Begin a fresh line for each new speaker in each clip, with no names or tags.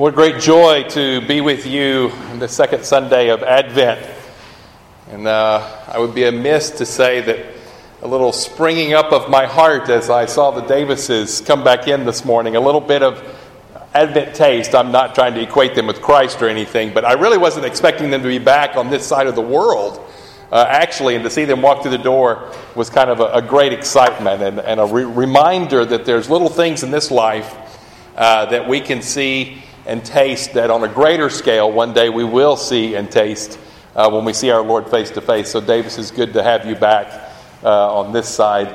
What a great joy to be with you on the second Sunday of Advent. And I would be amiss to say that a little springing up of my heart as I saw the Davises come back in this morning, a little bit of Advent taste. I'm not trying to equate them with Christ or anything, but I really wasn't expecting them to be back on this side of the world. Actually, and to see them walk through the door was kind of a great excitement and a reminder that there's little things in this life that we can see and taste that on a greater scale one day we will see and taste when we see our Lord face to face. So Davis, it's good to have you back on this side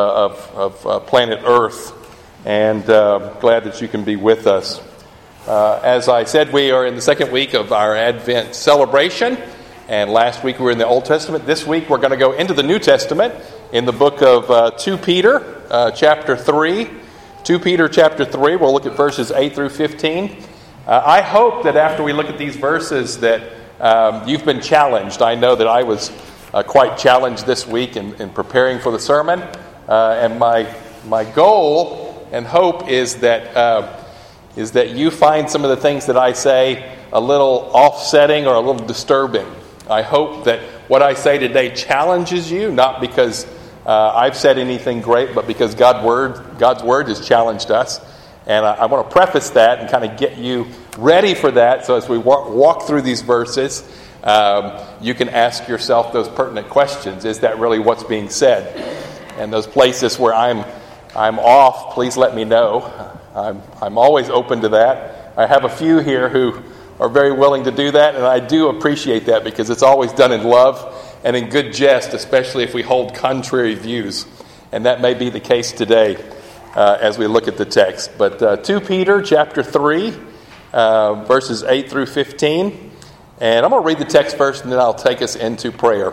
of planet Earth, and glad that you can be with us. As I said, we are in the second week of our Advent celebration, and last week we were in the Old Testament. This week we're going to go into the New Testament in the book of 2 Peter chapter 3. 2 Peter chapter 3, we'll look at verses 8 through 15. I hope that after we look at these verses that you've been challenged. I know that I was quite challenged this week in preparing for the sermon. And my goal and hope is that you find some of the things that I say a little offsetting or a little disturbing. I hope that what I say today challenges you, not because I've said anything great, but because God's Word has challenged us. And I want to preface that and kind of get you ready for that. So as we walk through these verses, you can ask yourself those pertinent questions. Is that really what's being said? And those places where I'm off, please let me know. I'm always open to that. I have a few here who are very willing to do that, and I do appreciate that because it's always done in love and in good jest, especially if we hold contrary views. And that may be the case today as we look at the text. But 2 Peter chapter 3, verses 8 through 15. And I'm going to read the text first, and then I'll take us into prayer.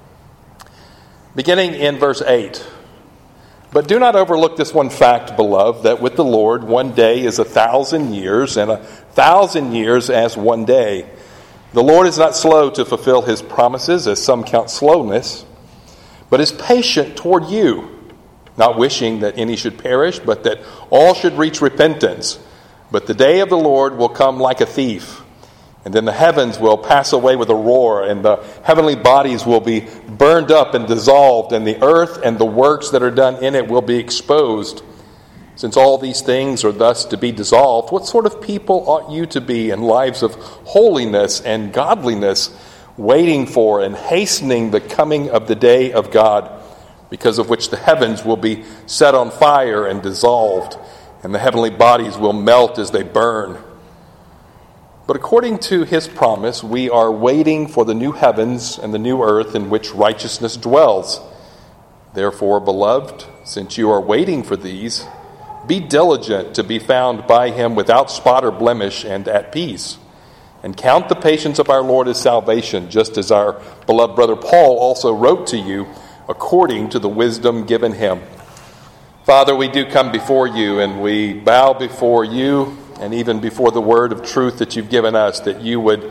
Beginning in verse 8. But do not overlook this one fact, beloved, that with the Lord 1 day is 1,000 years, and 1,000 years as 1 day. The Lord is not slow to fulfill his promises, as some count slowness, but is patient toward you, not wishing that any should perish, but that all should reach repentance. But the day of the Lord will come like a thief, and then the heavens will pass away with a roar, and the heavenly bodies will be burned up and dissolved, and the earth and the works that are done in it will be exposed. Since all these things are thus to be dissolved, what sort of people ought you to be in lives of holiness and godliness, waiting for and hastening the coming of the day of God, because of which the heavens will be set on fire and dissolved, and the heavenly bodies will melt as they burn? But according to his promise, we are waiting for the new heavens and the new earth in which righteousness dwells. Therefore, beloved, since you are waiting for these, be diligent to be found by him without spot or blemish and at peace. And count the patience of our Lord as salvation, just as our beloved brother Paul also wrote to you, according to the wisdom given him. Father, we do come before you, and we bow before you, and even before the word of truth that you've given us, that you would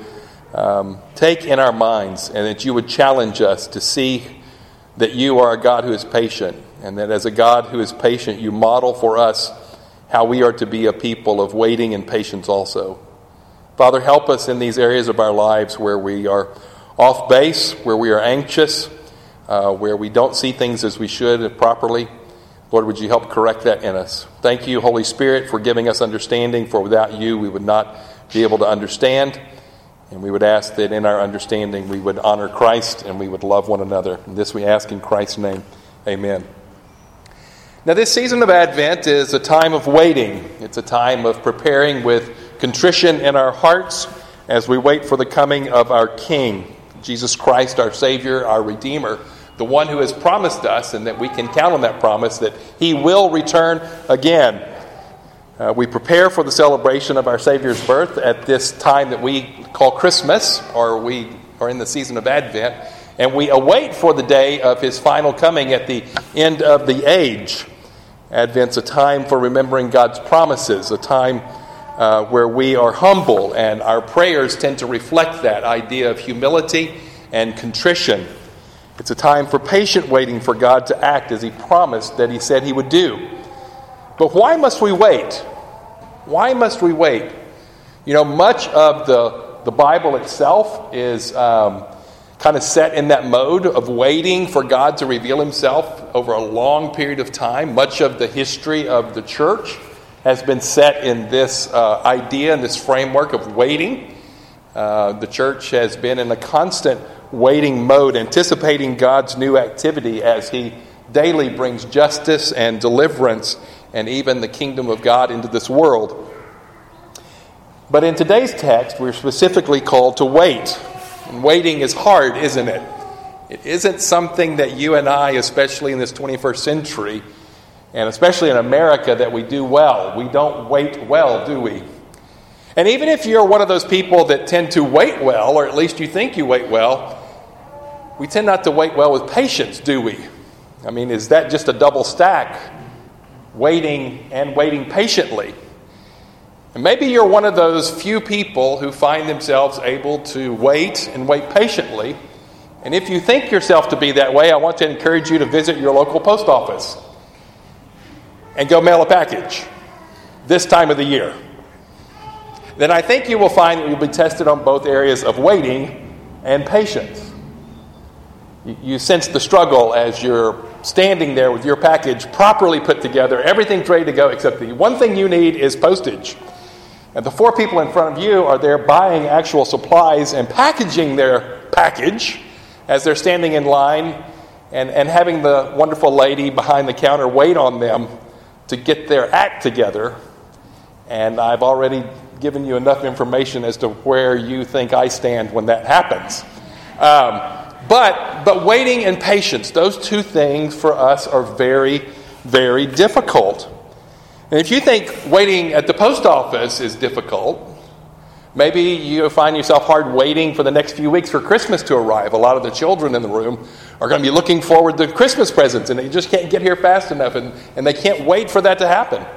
take in our minds, and that you would challenge us to see that you are a God who is patient, and that as a God who is patient, you model for us how we are to be a people of waiting and patience also. Father, help us in these areas of our lives where we are off base, where we are anxious, where we don't see things as we should properly. Lord, would you help correct that in us? Thank you, Holy Spirit, for giving us understanding, for without you we would not be able to understand. And we would ask that in our understanding we would honor Christ and we would love one another. And this we ask in Christ's name. Amen. Now, this season of Advent is a time of waiting. It's a time of preparing with contrition in our hearts as we wait for the coming of our King, Jesus Christ, our Savior, our Redeemer, the one who has promised us, and that we can count on that promise, that he will return again. We prepare for the celebration of our Savior's birth at this time that we call Christmas, or we are in the season of Advent, and we await for the day of his final coming at the end of the age. Advent's a time for remembering God's promises, a time where we are humble, and our prayers tend to reflect that idea of humility and contrition. It's a time for patient waiting for God to act as he promised that he said he would do. But why must we wait? Why must we wait? Much of the Bible itself is kind of set in that mode of waiting for God to reveal himself over a long period of time. Much of the history of the church has been set in this idea and this framework of waiting. The church has been in a constant waiting mode, anticipating God's new activity as he daily brings justice and deliverance and even the kingdom of God into this world. But in today's text, we're specifically called to wait. And waiting is hard, isn't it? It isn't something that you and I, especially in this 21st century, and especially in America, that we do well. We don't wait well, do we? And even if you're one of those people that tend to wait well, or at least you think you wait well, we tend not to wait well with patience, do we? I mean, is that just a double stack? Waiting and waiting patiently. And maybe you're one of those few people who find themselves able to wait and wait patiently. And if you think yourself to be that way, I want to encourage you to visit your local post office and go mail a package this time of the year. Then I think you will find that you'll be tested on both areas of waiting and patience. You sense the struggle as you're standing there with your package properly put together. Everything's ready to go except the one thing you need is postage. And the four people in front of you are there buying actual supplies and packaging their package as they're standing in line and having the wonderful lady behind the counter wait on them to get their act together. And I've already given you enough information as to where you think I stand when that happens. But waiting and patience, those two things for us are very, very difficult. And if you think waiting at the post office is difficult, maybe you find yourself hard waiting for the next few weeks for Christmas to arrive. A lot of the children in the room are going to be looking forward to Christmas presents, and they just can't get here fast enough, and they can't wait for that to happen.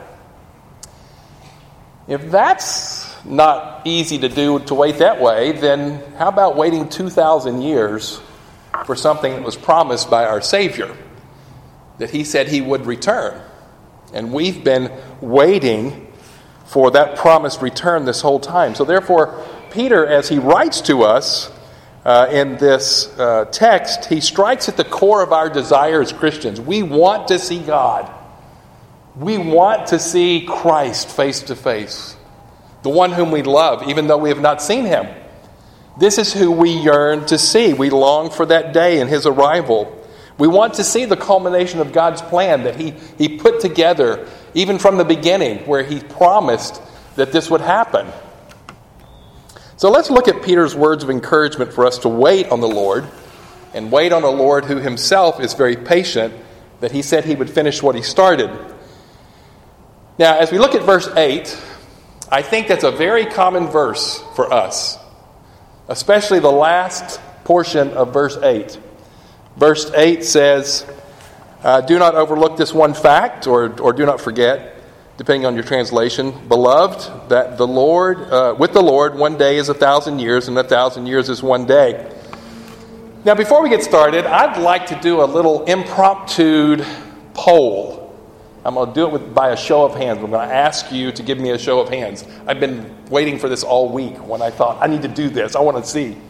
If that's not easy to do, to wait that way, then how about waiting 2,000 years for something that was promised by our Savior, that he said he would return? And we've been waiting for that promised return this whole time. So therefore, Peter, as he writes to us in this text, he strikes at the core of our desire as Christians. We want to see God. We want to see Christ face to face, the one whom we love, even though we have not seen him. This is who we yearn to see. We long for that day and his arrival. We want to see the culmination of God's plan that he put together even from the beginning, where he promised that this would happen. So let's look at Peter's words of encouragement for us to wait on the Lord, and wait on a Lord who himself is very patient, that he said he would finish what he started. Now, as we look at verse 8, I think that's a very common verse for us, especially the last portion of verse 8. Verse 8 says, do not overlook this one fact, or do not forget, depending on your translation, beloved, that with the Lord, 1 day is 1,000 years, and 1,000 years is 1 day. Now, before we get started, I'd like to do a little impromptu poll. I'm going to do it by a show of hands. I'm going to ask you to give me a show of hands. I've been waiting for this all week when I thought, I need to do this. I want to see.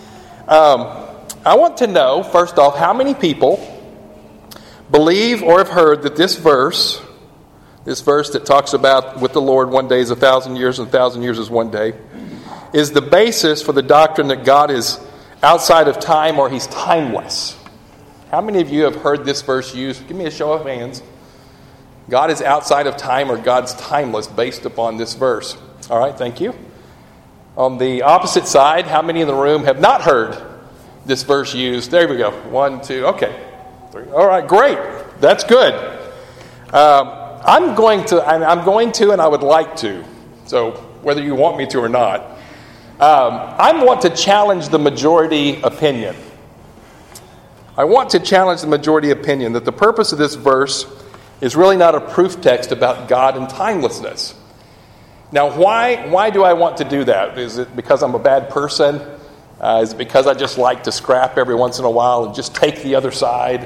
I want to know, first off, how many people believe or have heard that this verse that talks about with the Lord 1 day is 1,000 years and 1,000 years is 1 day, is the basis for the doctrine that God is outside of time or he's timeless. How many of you have heard this verse used? Give me a show of hands. God is outside of time or God's timeless based upon this verse. All right, thank you. On the opposite side, how many in the room have not heard this verse used? There we go. 1, 2, okay. 3. All right, great. That's good. I'm going to, and I would like to. So whether you want me to or not, I want to challenge the majority opinion. I want to challenge the majority opinion that the purpose of this verse is really not a proof text about God and timelessness. Now, why do I want to do that? Is it because I'm a bad person? Is it because I just like to scrap every once in a while and just take the other side?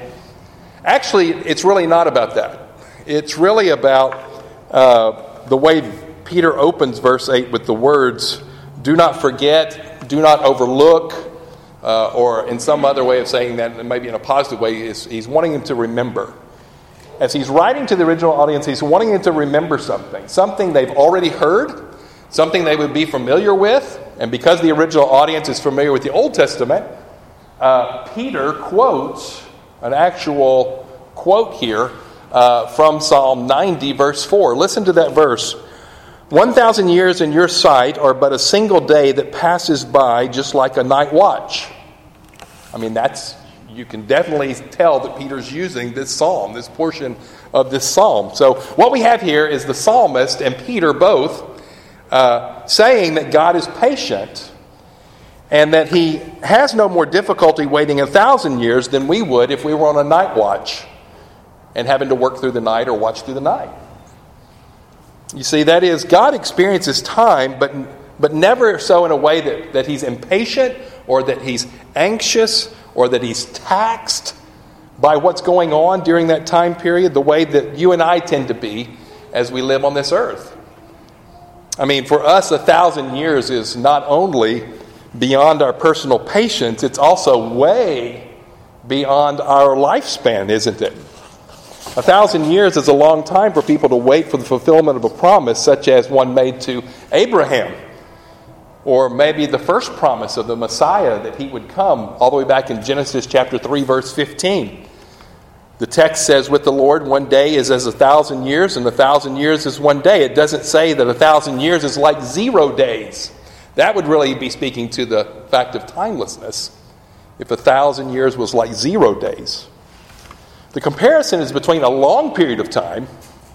Actually, it's really not about that. It's really about the way Peter opens verse 8 with the words, do not forget, do not overlook, or in some other way of saying that, maybe in a positive way, he's wanting them to remember. As he's writing to the original audience, he's wanting them to remember something they've already heard, something they would be familiar with. And because the original audience is familiar with the Old Testament, Peter quotes an actual quote here from Psalm 90, verse 4. Listen to that verse. 1,000 years in your sight are but a single day that passes by just like a night watch. I mean, you can definitely tell that Peter's using this psalm, this portion of this psalm. So what we have here is the psalmist and Peter both saying that God is patient and that he has no more difficulty waiting 1,000 years than we would if we were on a night watch and having to work through the night or watch through the night. You see, that is, God experiences time, but never so in a way that he's impatient or that he's anxious or that he's taxed by what's going on during that time period, the way that you and I tend to be as we live on this earth. I mean, for us, 1,000 years is not only beyond our personal patience, it's also way beyond our lifespan, isn't it? 1,000 years is a long time for people to wait for the fulfillment of a promise such as one made to Abraham. Or maybe the first promise of the Messiah that he would come all the way back in Genesis chapter 3, verse 15. The text says, with the Lord, 1 day is as 1,000 years, and 1,000 years is 1 day. It doesn't say that 1,000 years is like 0 days. That would really be speaking to the fact of timelessness, if 1,000 years was like 0 days. The comparison is between a long period of time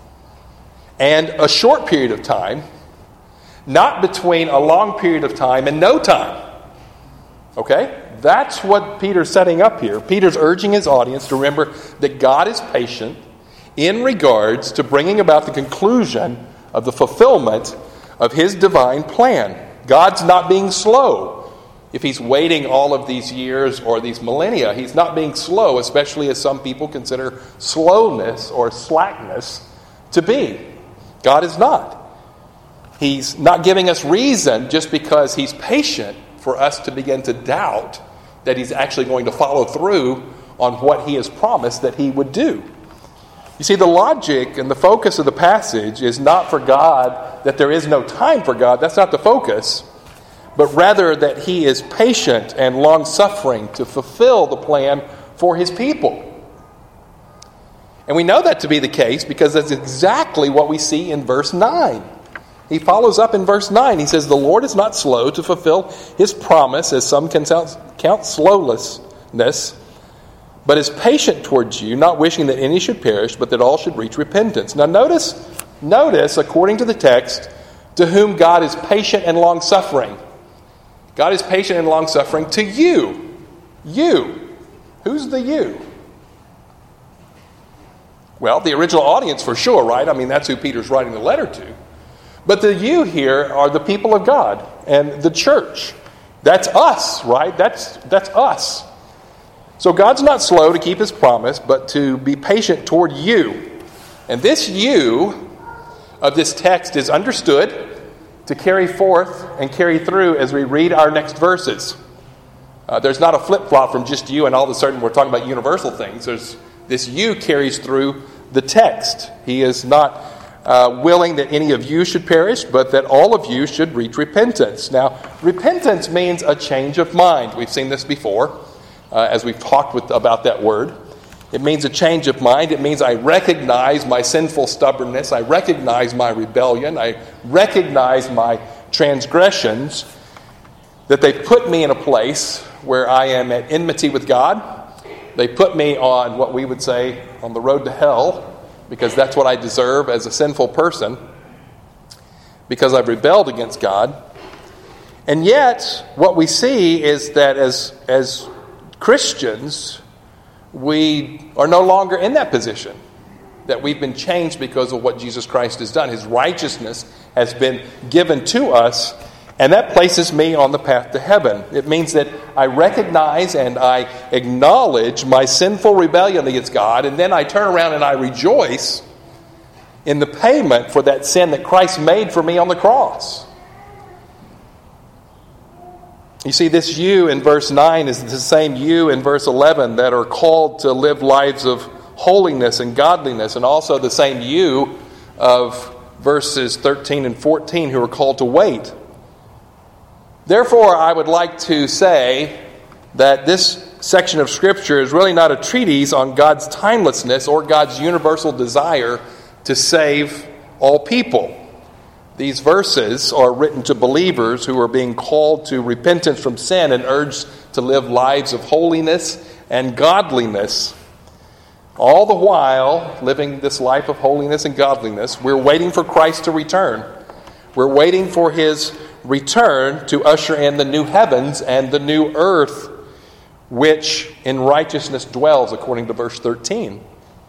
and a short period of time, not between a long period of time and no time. Okay? That's what Peter's setting up here. Peter's urging his audience to remember that God is patient in regards to bringing about the conclusion of the fulfillment of his divine plan. God's not being slow. If he's waiting all of these years or these millennia, he's not being slow, especially as some people consider slowness or slackness to be. God is not. He's not giving us reason just because he's patient for us to begin to doubt that he's actually going to follow through on what he has promised that he would do. You see, the logic and the focus of the passage is not for God, that there is no time for God. That's not the focus. But rather that he is patient and long-suffering to fulfill the plan for his people. And we know that to be the case because that's exactly what we see in verse 9. He follows up in verse 9. He says, the Lord is not slow to fulfill his promise, as some can count slowness, but is patient towards you, not wishing that any should perish, but that all should reach repentance. Now notice, according to the text, to whom God is patient and long-suffering. God is patient and long-suffering to you. You. Who's the you? Well, the original audience for sure, right? I mean, that's who Peter's writing the letter to. But the you here are the people of God and the church. That's us, right? That's us. So God's not slow to keep his promise, but to be patient toward you. And this you of this text is understood to carry forth and carry through as we read our next verses. There's not a flip-flop from just you and all of a sudden we're talking about universal things. This you carries through the text. He is not willing that any of you should perish, but that all of you should reach repentance. Now, repentance means a change of mind. We've seen this before as we've talked about that word. It means a change of mind. It means I recognize my sinful stubbornness. I recognize my rebellion. I recognize my transgressions, that they put me in a place where I am at enmity with God. They put me on what we would say on the road to hell, because that's what I deserve as a sinful person, because I've rebelled against God. And yet, what we see is that as Christians, we are no longer in that position, that we've been changed because of what Jesus Christ has done. His righteousness has been given to us, and that places me on the path to heaven. It means that I recognize and I acknowledge my sinful rebellion against God, and then I turn around and I rejoice in the payment for that sin that Christ made for me on the cross. You see, this you in verse 9 is the same you in verse 11 that are called to live lives of holiness and godliness, and also the same you of verses 13 and 14 who are called to wait. Therefore, I would like to say that this section of Scripture is really not a treatise on God's timelessness or God's universal desire to save all people. These verses are written to believers who are being called to repentance from sin and urged to live lives of holiness and godliness. All the while, living this life of holiness and godliness, we're waiting for Christ to return. We're waiting for His return to usher in the new heavens and the new earth, which in righteousness dwells, according to verse 13.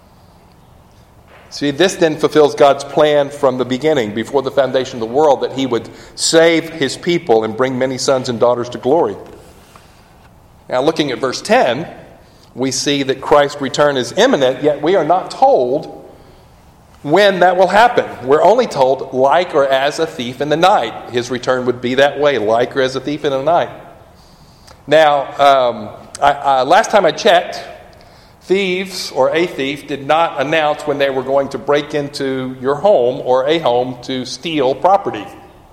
See, this then fulfills God's plan from the beginning, before the foundation of the world, that He would save His people and bring many sons and daughters to glory. Now, looking at verse 10, we see that Christ's return is imminent, yet we are not told when that will happen. We're only told, like or as a thief in the night. His return would be that way, like or as a thief in the night. Now, last time I checked, thieves or a thief did not announce when they were going to break into your home or a home to steal property.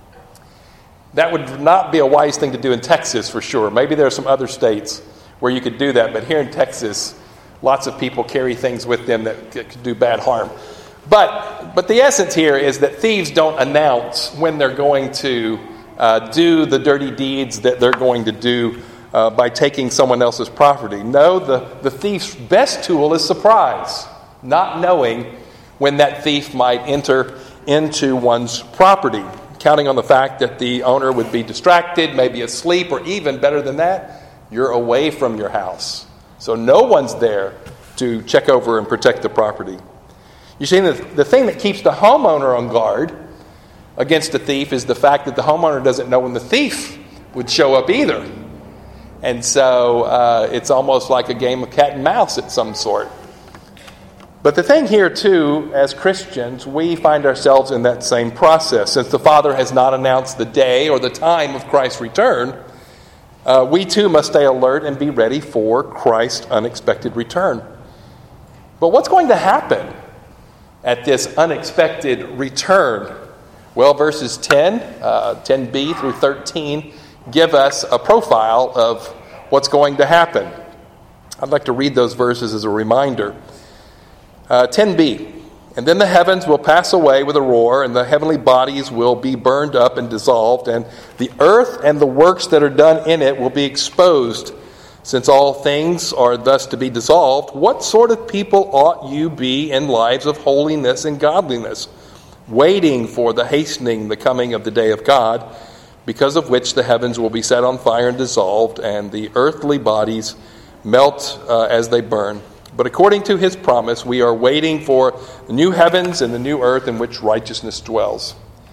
That would not be a wise thing to do in Texas for sure. Maybe there are some other states where you could do that, but here in Texas, lots of people carry things with them that could do bad harm. But the essence here is that thieves don't announce when they're going to do the dirty deeds that they're going to do by taking someone else's property. No, the thief's best tool is surprise, not knowing when that thief might enter into one's property, counting on the fact that the owner would be distracted, maybe asleep, or even better than that, you're away from your house. So no one's there to check over and protect the property. You see, the thing that keeps the homeowner on guard against a thief is the fact that the homeowner doesn't know when the thief would show up either. And so it's almost like a game of cat and mouse at some sort. But the thing here, too, as Christians, we find ourselves in that same process. Since the Father has not announced the day or the time of Christ's return, we too must stay alert and be ready for Christ's unexpected return. But what's going to happen at this unexpected return? Well, verses 10b through 13 give us a profile of what's going to happen. I'd like to read those verses as a reminder. 10b, and then the heavens will pass away with a roar, and the heavenly bodies will be burned up and dissolved, and the earth and the works that are done in it will be exposed. Since all things are thus to be dissolved, what sort of people ought you be in lives of holiness and godliness, waiting for the hastening, the coming of the day of God, because of which the heavens will be set on fire and dissolved, and the earthly bodies melt as they burn. But according to His promise, we are waiting for the new heavens and the new earth in which righteousness dwells.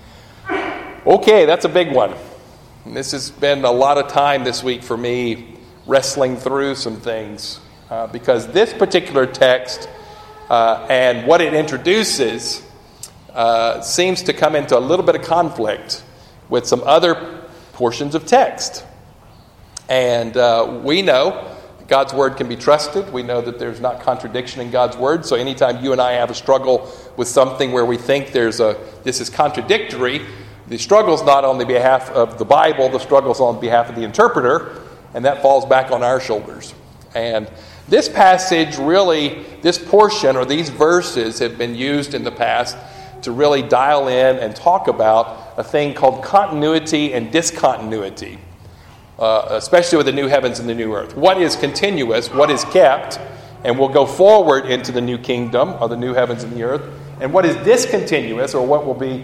Okay, that's a big one. And this has been a lot of time this week for me wrestling through some things, because this particular text and what it introduces seems to come into a little bit of conflict with some other portions of text. And we know God's Word can be trusted. We know that there's not contradiction in God's Word. So anytime you and I have a struggle with something where we think this is contradictory, the struggle's not on the behalf of the Bible, the struggle's on behalf of the interpreter, and that falls back on our shoulders. And this passage really, this portion or these verses have been used in the past to really dial in and talk about a thing called continuity and discontinuity. Especially with the new heavens and the new earth. What is continuous, what is kept, and will go forward into the new kingdom, or the new heavens and the earth, and what is discontinuous, or what will be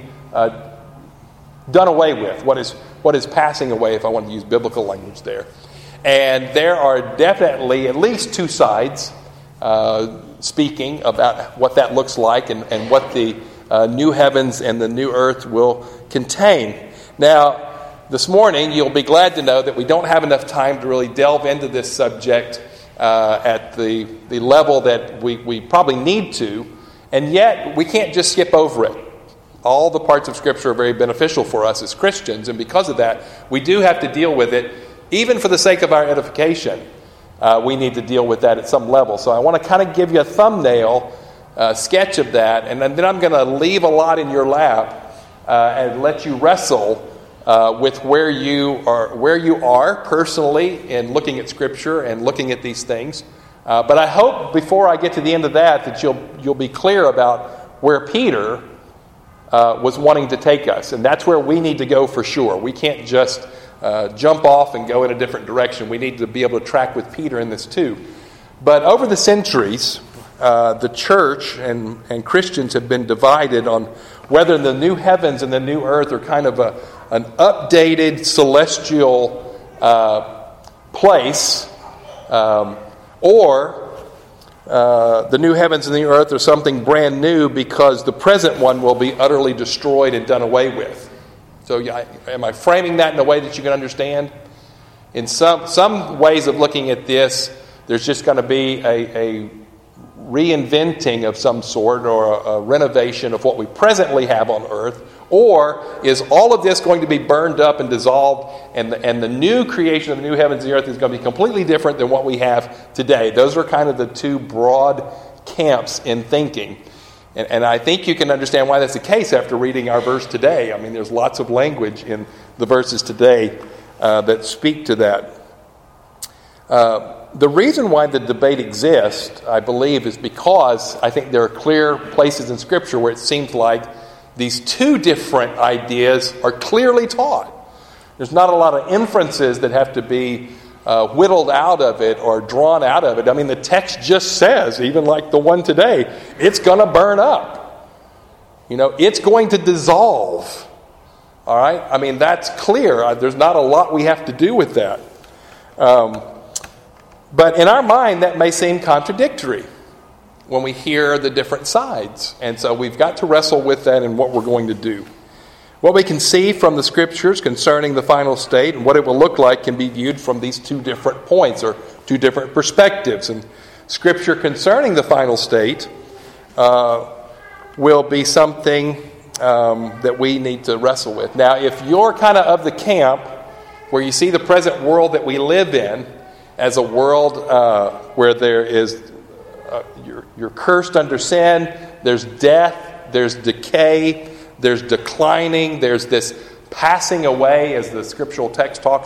done away with, what is passing away, if I want to use biblical language there. And there are definitely at least two sides speaking about what that looks like and what the new heavens and the new earth will contain. Now, this morning, you'll be glad to know that we don't have enough time to really delve into this subject at the level that we probably need to. And yet, we can't just skip over it. All the parts of Scripture are very beneficial for us as Christians, and because of that, we do have to deal with it, even for the sake of our edification. We need to deal with that at some level. So I want to kind of give you a thumbnail sketch of that, and then I'm going to leave a lot in your lap and let you wrestle with where you are personally in looking at Scripture and looking at these things. But I hope before I get to the end of that you'll be clear about where Peter was wanting to take us, and that's where we need to go for sure. We can't just jump off and go in a different direction. We need to be able to track with Peter in this too. But over the centuries, the church and Christians have been divided on whether the new heavens and the new earth are kind of an updated celestial place, or the new heavens and the earth are something brand new because the present one will be utterly destroyed and done away with. So am I framing that in a way that you can understand? In some ways of looking at this, there's just going to be a reinventing of some sort, or a renovation of what we presently have on earth. Or is all of this going to be burned up and dissolved, and the new creation of the new heavens and the earth is going to be completely different than what we have today? Those are kind of the two broad camps in thinking. And I think you can understand why that's the case after reading our verse today. I mean, there's lots of language in the verses today that speak to that. The reason why the debate exists, I believe, is because I think there are clear places in Scripture where it seems like these two different ideas are clearly taught. There's not a lot of inferences that have to be whittled out of it or drawn out of it. I mean, the text just says, even like the one today, it's going to burn up. It's going to dissolve. All right? I mean, that's clear. There's not a lot we have to do with that. But in our mind, that may seem contradictory when we hear the different sides. And so we've got to wrestle with that and what we're going to do. What we can see from the Scriptures concerning the final state and what it will look like can be viewed from these two different points or two different perspectives. And Scripture concerning the final state will be something that we need to wrestle with. Now, if you're kind of the camp where you see the present world that we live in as a world where there is you're cursed under sin, there's death, there's decay, there's declining, there's this passing away, as the scriptural text tells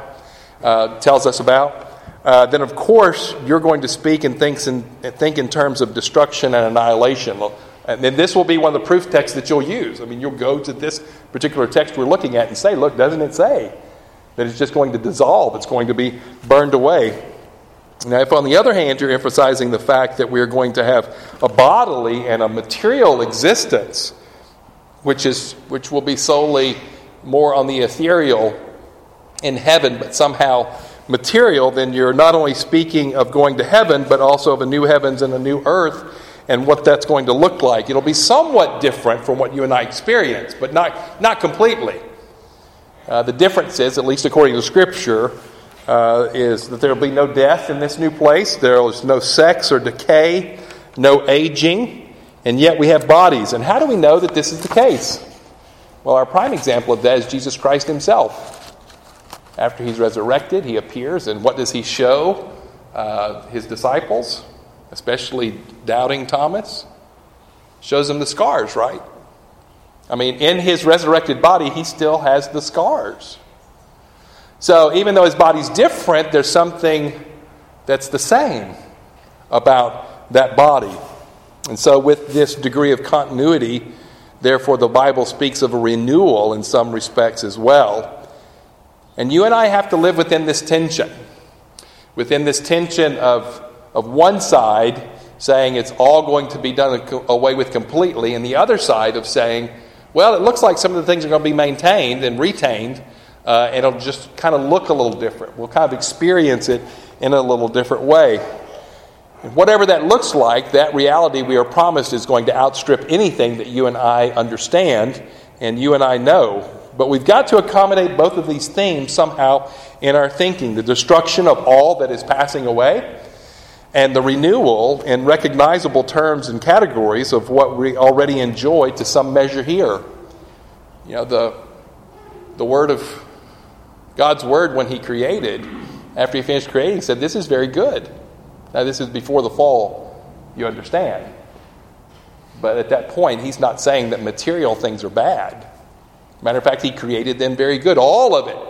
us about, then of course you're going to speak and think in terms of destruction and annihilation. And then this will be one of the proof texts that you'll use. I mean, you'll go to this particular text we're looking at and say, look, doesn't it say that it's just going to dissolve, it's going to be burned away? Now, if on the other hand you're emphasizing the fact that we're going to have a bodily and a material existence, which will be solely more on the ethereal in heaven, but somehow material, then you're not only speaking of going to heaven, but also of a new heavens and a new earth, and what that's going to look like. It'll be somewhat different from what you and I experience, but not completely. The difference is, at least according to Scripture, is that there will be no death in this new place. There is no sex or decay, no aging, and yet we have bodies. And how do we know that this is the case? Well, our prime example of that is Jesus Christ himself. After he's resurrected, he appears, and what does he show his disciples, especially doubting Thomas? Shows them the scars, right? I mean, in his resurrected body, he still has the scars. So even though his body's different, there's something that's the same about that body. And so with this degree of continuity, therefore the Bible speaks of a renewal in some respects as well. And you and I have to live within this tension. Within this tension of one side saying it's all going to be done away with completely, and the other side of saying, well, it looks like some of the things are going to be maintained and retained, and it'll just kind of look a little different. We'll kind of experience it in a little different way. And whatever that looks like, that reality we are promised is going to outstrip anything that you and I understand and you and I know. But we've got to accommodate both of these themes somehow in our thinking. The destruction of all that is passing away and the renewal in recognizable terms and categories of what we already enjoy to some measure here. You know, the word of God's word when he created, after he finished creating, said, this is very good. Now, this is before the fall, you understand. But at that point, he's not saying that material things are bad. Matter of fact, he created them very good, all of it.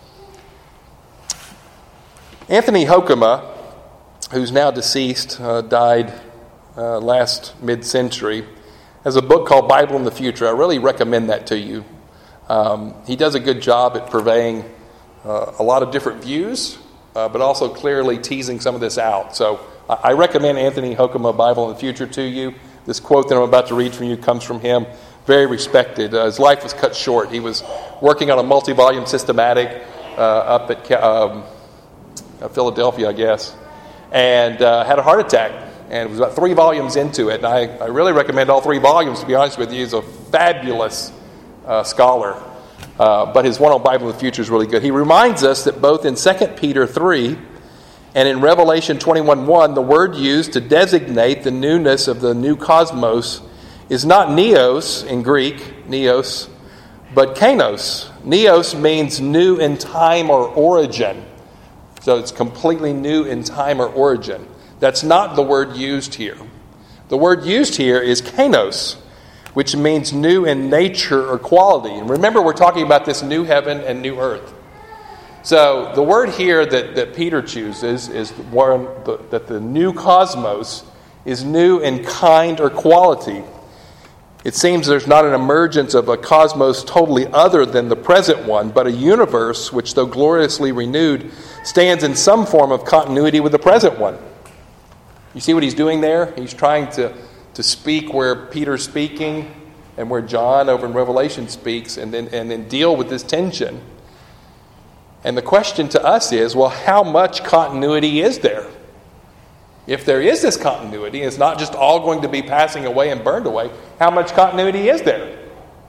Anthony Hoekema, who's now deceased, died last mid-century, has a book called Bible in the Future. I really recommend that to you. He does a good job at purveying a lot of different views, but also clearly teasing some of this out. So I recommend Anthony Hoekema, Bible in the Future, to you. This quote that I'm about to read from you comes from him. Very respected. His life was cut short. He was working on a multi-volume systematic up at Philadelphia, I guess, and had a heart attack. And it was about 3 volumes into it. And I really recommend all 3 volumes, to be honest with you. He's a fabulous scholar. But his one on Bible in the Future is really good. He reminds us that both in 2 Peter 3 and in Revelation 21:1, the word used to designate the newness of the new cosmos is not neos in Greek, neos, but kainos. Neos means new in time or origin. So it's completely new in time or origin. That's not the word used here. The word used here is kainos, which means new in nature or quality. And remember, we're talking about this new heaven and new earth. So the word here that Peter chooses is that the new cosmos is new in kind or quality. It seems there's not an emergence of a cosmos totally other than the present one, but a universe which, though gloriously renewed, stands in some form of continuity with the present one. You see what he's doing there? He's trying to speak where Peter's speaking and where John over in Revelation speaks, and then deal with this tension. And the question to us is, well, how much continuity is there? If there is this continuity, it's not just all going to be passing away and burned away, how much continuity is there?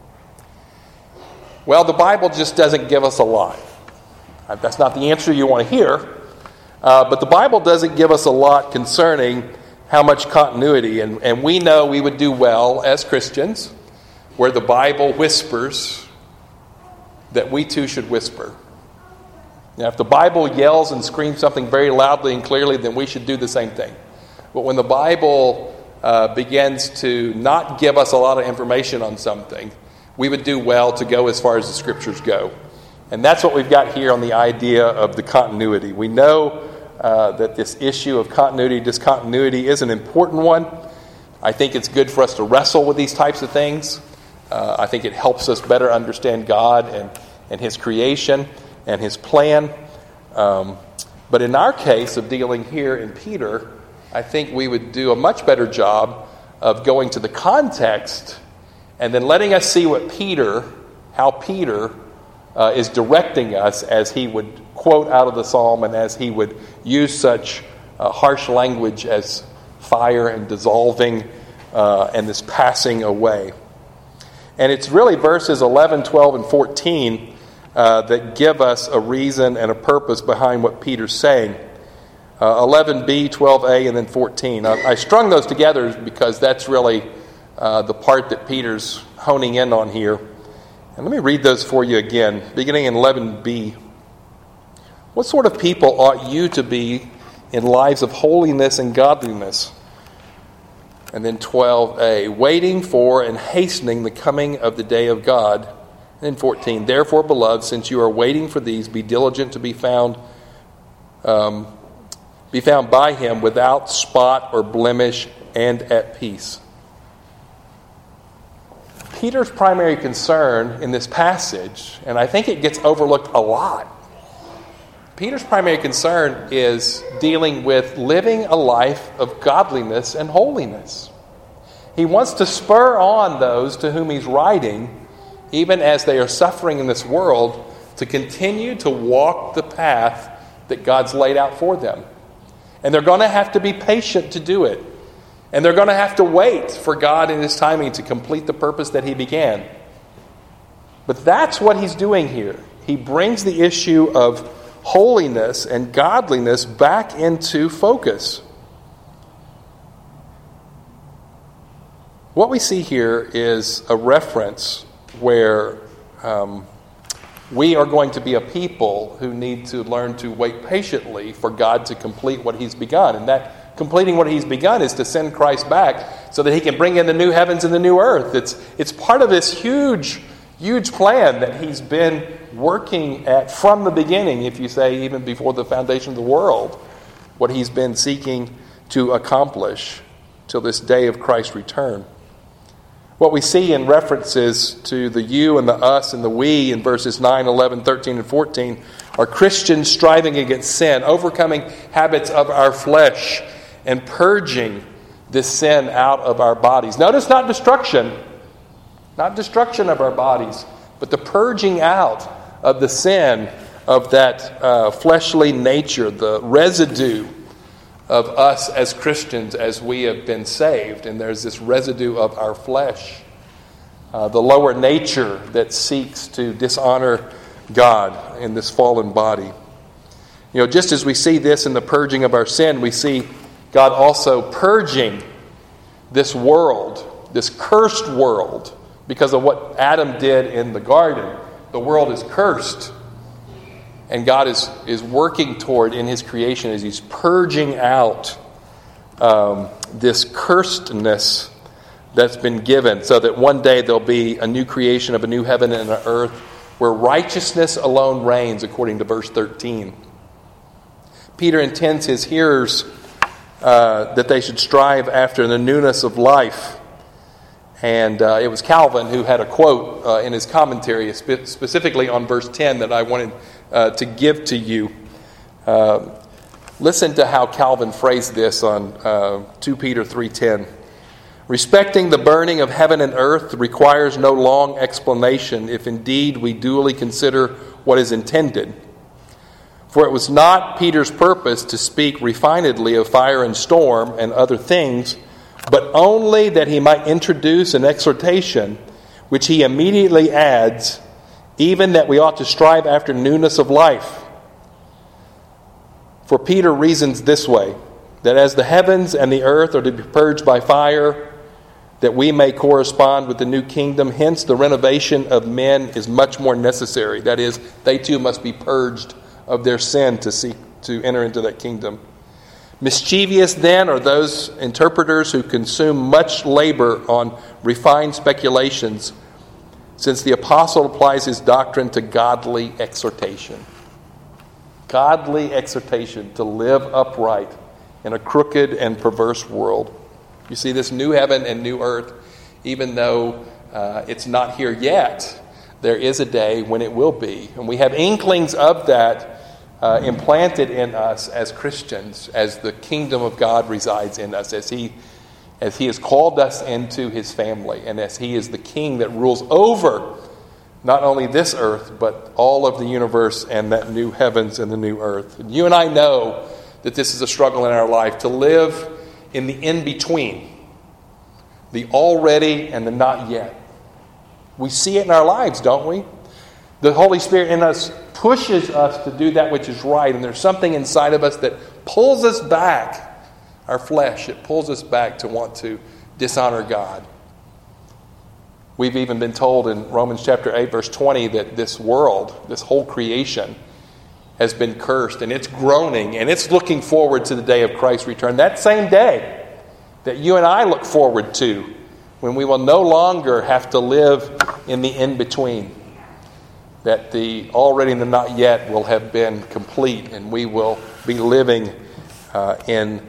Well, the Bible just doesn't give us a lot. That's not the answer you want to hear, but the Bible doesn't give us a lot concerning how much continuity. And we know we would do well as Christians, where the Bible whispers, that we too should whisper. Now, if the Bible yells and screams something very loudly and clearly, then we should do the same thing. But when the Bible begins to not give us a lot of information on something, we would do well to go as far as the Scriptures go. And that's what we've got here on the idea of the continuity. We know that this issue of continuity, discontinuity is an important one. I think it's good for us to wrestle with these types of things. I think it helps us better understand God and His creation and His plan. But in our case of dealing here in Peter, I think we would do a much better job of going to the context and then letting us see how Peter is directing us as he would quote out of the psalm and as he would use such harsh language as fire and dissolving and this passing away. And it's really verses 11, 12, and 14 that give us a reason and a purpose behind what Peter's saying. 11b, 12a, and then 14. I strung those together because that's really the part that Peter's honing in on here. And let me read those for you again, beginning in 11b. What sort of people ought you to be in lives of holiness and godliness? And then 12a, waiting for and hastening the coming of the day of God. And then 14, therefore, beloved, since you are waiting for these, be diligent to be found by Him without spot or blemish and at peace. Peter's primary concern in this passage, and I think it gets overlooked a lot, Peter's primary concern is dealing with living a life of godliness and holiness. He wants to spur on those to whom he's writing, even as they are suffering in this world, to continue to walk the path that God's laid out for them. And they're going to have to be patient to do it. And they're going to have to wait for God in His timing to complete the purpose that He began. But that's what he's doing here. He brings the issue of holiness and godliness back into focus. What we see here is a reference where we are going to be a people who need to learn to wait patiently for God to complete what He's begun. And that completing what He's begun is to send Christ back so that He can bring in the new heavens and the new earth. It's part of this huge plan that He's been working at from the beginning, if you say even before the foundation of the world, what He's been seeking to accomplish till this day of Christ's return. What we see in references to the you and the us and the we in verses 9, 11, 13, and 14 are Christians striving against sin, overcoming habits of our flesh, and purging this sin out of our bodies. Notice not destruction of our bodies, but the purging out of the sin of that fleshly nature, the residue of us as Christians as we have been saved. And there's this residue of our flesh, the lower nature that seeks to dishonor God in this fallen body. You know, just as we see this in the purging of our sin, we see God also purging this world, this cursed world, because of what Adam did in the garden. The world is cursed. And God is working toward in His creation as He's purging out this cursedness that's been given, so that one day there'll be a new creation of a new heaven and an earth where righteousness alone reigns, according to verse 13. Peter intends his hearers that they should strive after the newness of life. And it was Calvin who had a quote in his commentary specifically on verse 10 that I wanted to give to you. Listen to how Calvin phrased this on 2 Peter 3:10. Respecting the burning of heaven and earth requires no long explanation if indeed we duly consider what is intended. For it was not Peter's purpose to speak refinedly of fire and storm and other things, but only that he might introduce an exhortation, which he immediately adds, even that we ought to strive after newness of life. For Peter reasons this way, that as the heavens and the earth are to be purged by fire, that we may correspond with the new kingdom, hence the renovation of men is much more necessary. That is, they too must be purged of their sin to seek to enter into that kingdom. Mischievous then are those interpreters who consume much labor on refined speculations, since the apostle applies his doctrine to godly exhortation. Godly exhortation to live upright in a crooked and perverse world. You see, this new heaven and new earth, even though it's not here yet, there is a day when it will be. And we have inklings of that implanted in us as Christians, as the kingdom of God resides in us, as He has called us into His family, and as He is the King that rules over not only this earth, but all of the universe and that new heavens and the new earth. And you and I know that this is a struggle in our life, to live in the in-between, the already and the not yet. We see it in our lives, don't we? The Holy Spirit in us pushes us to do that which is right, and there's something inside of us that pulls us back, our flesh, it pulls us back to want to dishonor God. We've even been told in Romans chapter 8, verse 20, that this world, this whole creation, has been cursed, and it's groaning, and it's looking forward to the day of Christ's return. That same day that you and I look forward to, when we will no longer have to live in the in-between. That the already and the not yet will have been complete, and we will be living in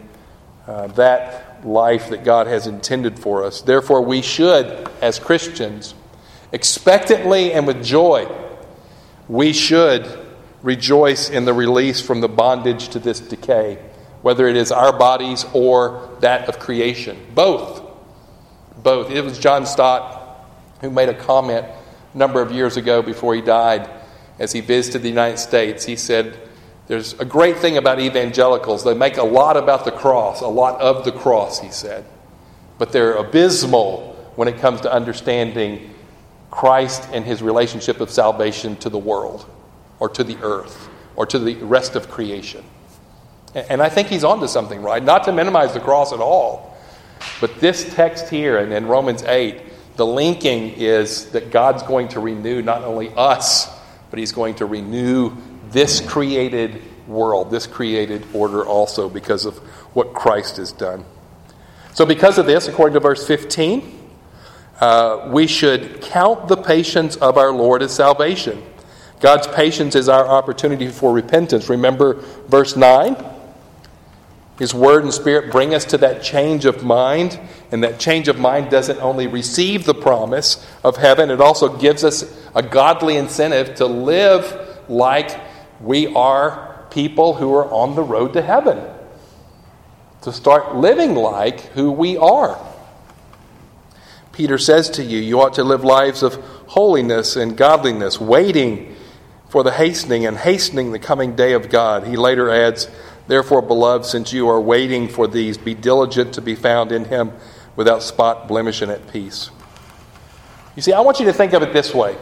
that life that God has intended for us. Therefore, we should, as Christians, expectantly and with joy, we should rejoice in the release from the bondage to this decay, whether it is our bodies or that of creation. Both. It was John Stott who made a comment a number of years ago before he died, as he visited the United States. He said, there's a great thing about evangelicals. They make a lot about the cross, a lot of the cross, he said. But they're abysmal when it comes to understanding Christ and His relationship of salvation to the world, or to the earth, or to the rest of creation. And I think he's onto something, right? Not to minimize the cross at all, But this text here and in Romans 8, the linking is that God's going to renew not only us, but he's going to renew this created world, this created order also because of what Christ has done. So because of this, according to verse 15, we should count the patience of our Lord as salvation. God's patience is our opportunity for repentance. Remember verse 9? His word and spirit bring us to that change of mind. And that change of mind doesn't only receive the promise of heaven, it also gives us a godly incentive to live like we are people who are on the road to heaven. To start living like who we are. Peter says to you, you ought to live lives of holiness and godliness, waiting for the hastening the coming day of God. He later adds, therefore, beloved, since you are waiting for these, be diligent to be found in him without spot, blemish, and at peace. You see, I want you to think of it this way.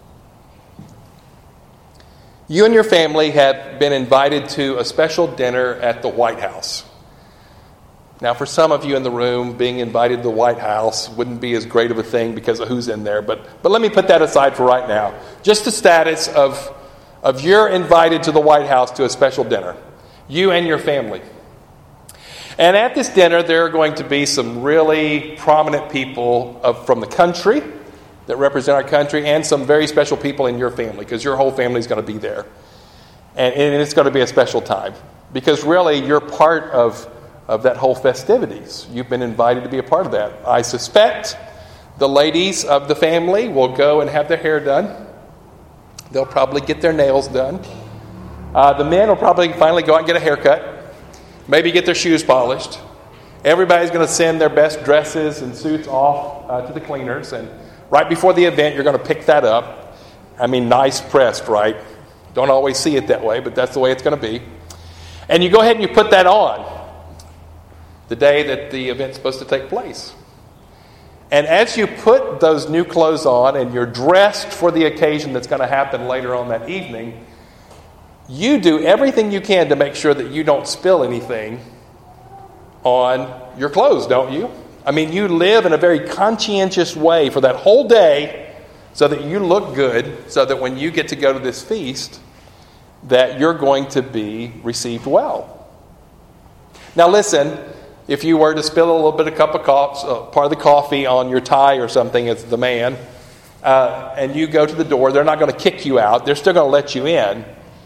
You and your family have been invited to a special dinner at the White House. Now, for some of you in the room, being invited to the White House wouldn't be as great of a thing because of who's in there. But let me put that aside for right now. Just the status of you're invited to the White House to a special dinner. You and your family. And at this dinner, there are going to be some really prominent people from the country that represent our country and some very special people in your family because your whole family is going to be there. And it's going to be a special time because really you're part of that whole festivities. You've been invited to be a part of that. I suspect the ladies of the family will go and have their hair done. They'll probably get their nails done. The men will probably finally go out and get a haircut. Maybe get their shoes polished. Everybody's going to send their best dresses and suits off to the cleaners. And right before the event, you're going to pick that up. I mean, nice pressed, right? Don't always see it that way, but that's the way it's going to be. And you go ahead and you put that on the day that the event's supposed to take place. And as you put those new clothes on and you're dressed for the occasion that's going to happen later on that evening, you do everything you can to make sure that you don't spill anything on your clothes, don't you? I mean, you live in a very conscientious way for that whole day so that you look good, so that when you get to go to this feast, that you're going to be received well. Now listen, if you were to spill a little bit of cup of coffee, part of the coffee on your tie or something as the man, and you go to the door, they're not going to kick you out. They're still going to let you in.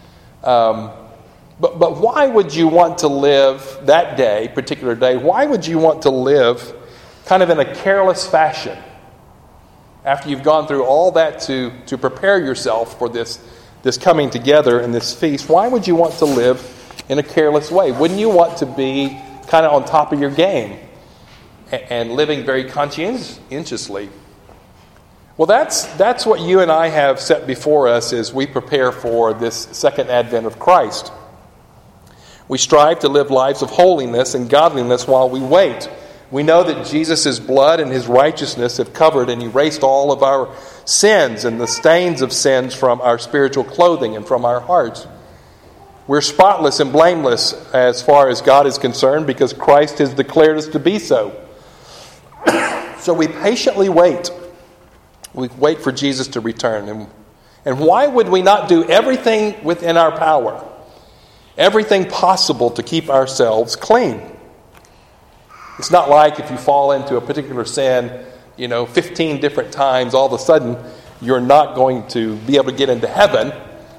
But why would you want to live that day, particular day, why would you want to live kind of in a careless fashion after you've gone through all that to prepare yourself for this coming together and this feast? Why would you want to live in a careless way? Wouldn't you want to be kind of on top of your game and living very conscientiously? Well, that's what you and I have set before us as we prepare for this second advent of Christ. We strive to live lives of holiness and godliness while we wait. We know that Jesus' blood and his righteousness have covered and erased all of our sins and the stains of sins from our spiritual clothing and from our hearts. We're spotless and blameless as far as God is concerned because Christ has declared us to be so. So we patiently wait. We wait for Jesus to return. And why would we not do everything within our power, everything possible to keep ourselves clean? It's not like if you fall into a particular sin, 15 different times, all of a sudden you're not going to be able to get into heaven.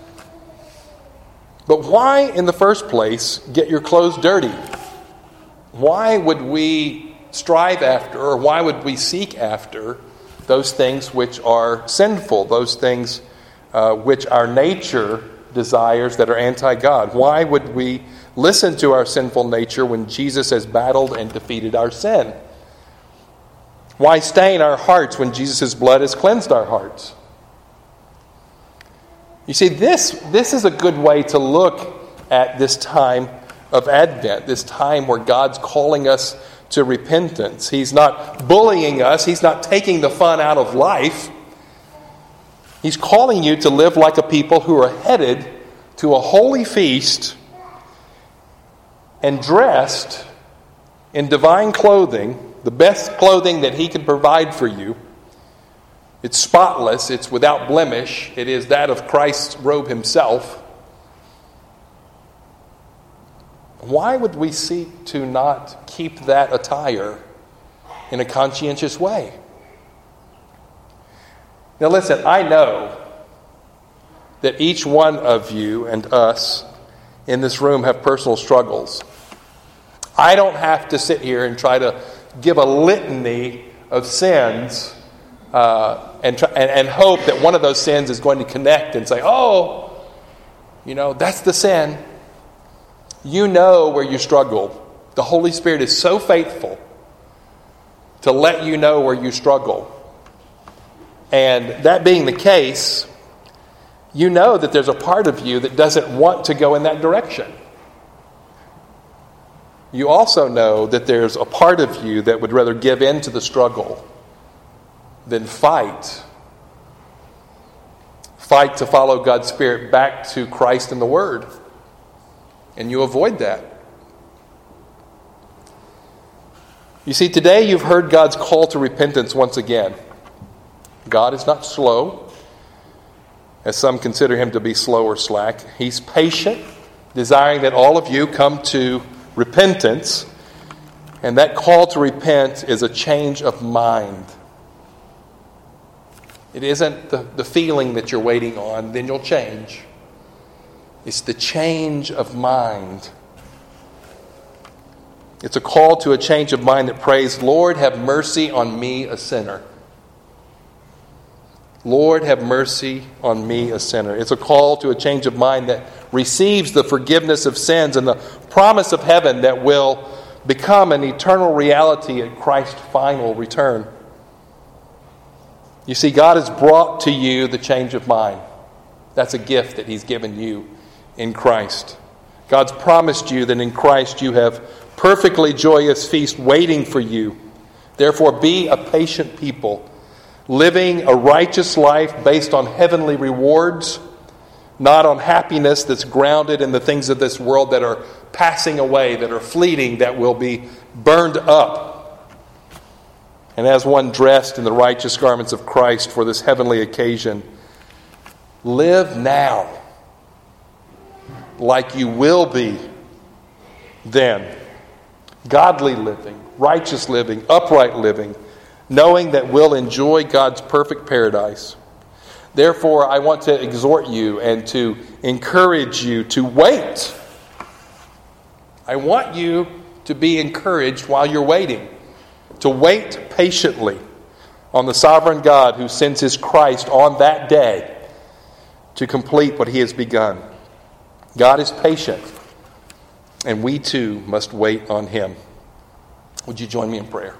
But why, in the first place, get your clothes dirty? Why would we strive after, or why would we seek after those things which are sinful, those things which our nature desires that are anti-God? Why would we listen to our sinful nature when Jesus has battled and defeated our sin? Why stain our hearts when Jesus' blood has cleansed our hearts? You see, this is a good way to look at this time of Advent, this time where God's calling us to repentance. He's not bullying us. He's not taking the fun out of life. He's calling you to live like a people who are headed to a holy feast and dressed in divine clothing the best clothing that he can provide for you. It's spotless, it's without blemish, it is that of Christ's robe himself. Why would we seek to not keep that attire in a conscientious way? Now listen, I know that each one of you and us in this room have personal struggles. I don't have to sit here and try to give a litany of sins and hope that one of those sins is going to connect and say, oh, that's the sin. You know where you struggle. The Holy Spirit is so faithful to let you know where you struggle. And that being the case, you know that there's a part of you that doesn't want to go in that direction. You also know that there's a part of you that would rather give in to the struggle than fight. Fight to follow God's Spirit back to Christ and the Word. And you avoid that. You see, today you've heard God's call to repentance once again. God is not slow, as some consider him to be slow or slack. He's patient, desiring that all of you come to repentance. And that call to repent is a change of mind. It isn't the feeling that you're waiting on, then you'll change. It's the change of mind. It's a call to a change of mind that prays, Lord, have mercy on me, a sinner. Lord, have mercy on me, a sinner. It's a call to a change of mind that receives the forgiveness of sins and the promise of heaven that will become an eternal reality at Christ's final return. You see, God has brought to you the change of mind. That's a gift that He's given you in Christ. God's promised you that in Christ you have perfectly joyous feast waiting for you. Therefore, be a patient people, living a righteous life based on heavenly rewards, not on happiness that's grounded in the things of this world that are passing away, that are fleeting, that will be burned up. And as one dressed in the righteous garments of Christ for this heavenly occasion, live now like you will be then. Godly living, righteous living, upright living, knowing that we'll enjoy God's perfect paradise. Therefore, I want to exhort you and to encourage you to wait. I want you to be encouraged while you're waiting, to wait patiently on the sovereign God who sends His Christ on that day to complete what He has begun. God is patient, and we too must wait on Him. Would you join me in prayer?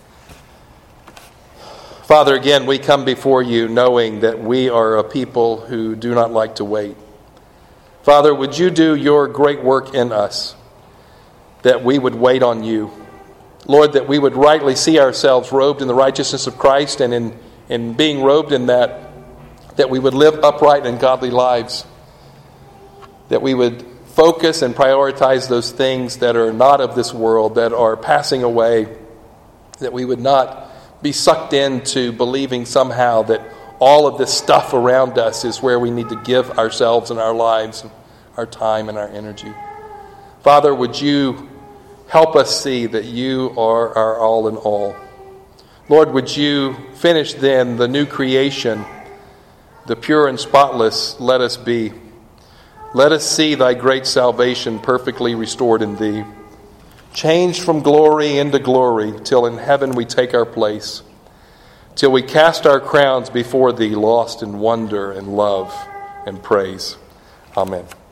Father, again, we come before you knowing that we are a people who do not like to wait. Father, would you do your great work in us, that we would wait on you. Lord, that we would rightly see ourselves robed in the righteousness of Christ, and in being robed in that we would live upright and godly lives. That we would focus and prioritize those things that are not of this world, that are passing away. That we would not be sucked into believing somehow that all of this stuff around us is where we need to give ourselves and our lives, our time and our energy. Father, would you help us see that you are our all in all. Lord, would you finish then the new creation, the pure and spotless let us be. Let us see thy great salvation perfectly restored in thee. Changed from glory into glory, till in heaven we take our place, till we cast our crowns before thee, lost in wonder and love and praise. Amen.